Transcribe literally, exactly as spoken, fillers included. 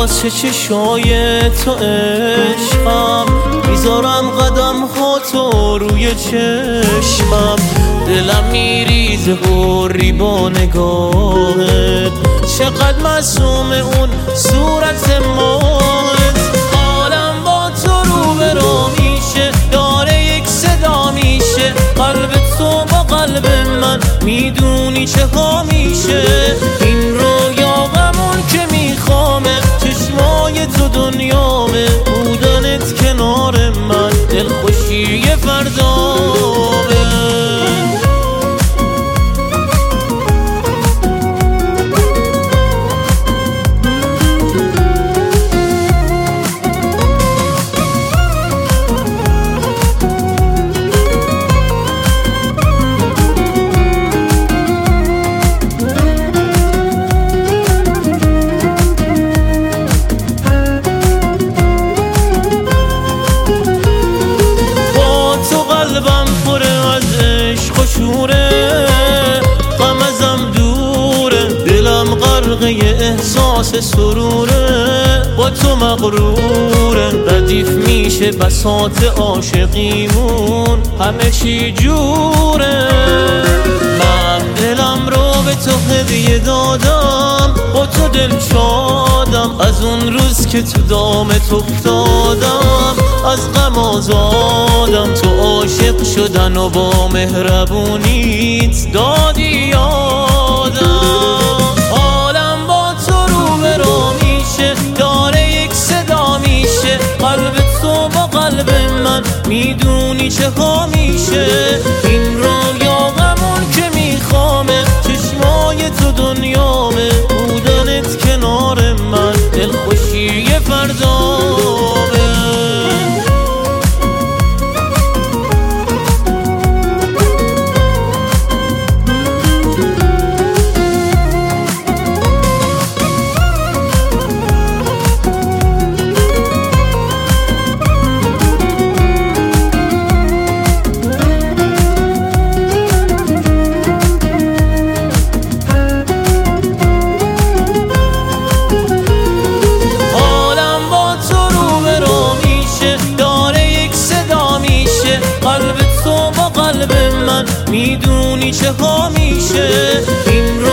واسه چشای تو عشقم، میذارم قدم ها تو روی چشمم. دلم میریزه حری با نگاهت، چقدر معصوم اون صورت ماهت. عالم با تو رو به رو میشه، داره یک صدا میشه. قلب تو با قلب من میدونی چه ها میشه. این رویا غمون که میخوامه، چشمای تو دنیامه. بودنت کنار من دلخوشی فردامه. قلبم پره از عشق و شوره، غم ازم دوره، دلم غرقه احساس سروره. با تو مغروره، ردیف میشه بساط عاشقیمون، همه چی جوره. من دلم رو به تو هدیه دادم، با تو دل شادم. از اون روز که تو دامت افتادم، از غم آزادم. تو عاشق شدن و با مهربونیت دادی یادم. عالم با تو رو به رو میشه، داره یک صدا میشه. قلب تو با قلب من میدونی چه ها میشه. این رویا غمون که میخوامه، چشمای تو دنیامه. بودنت کنار من دلخوشی فردامه. قلب تو با قلب من میدونی چه ها میشه. این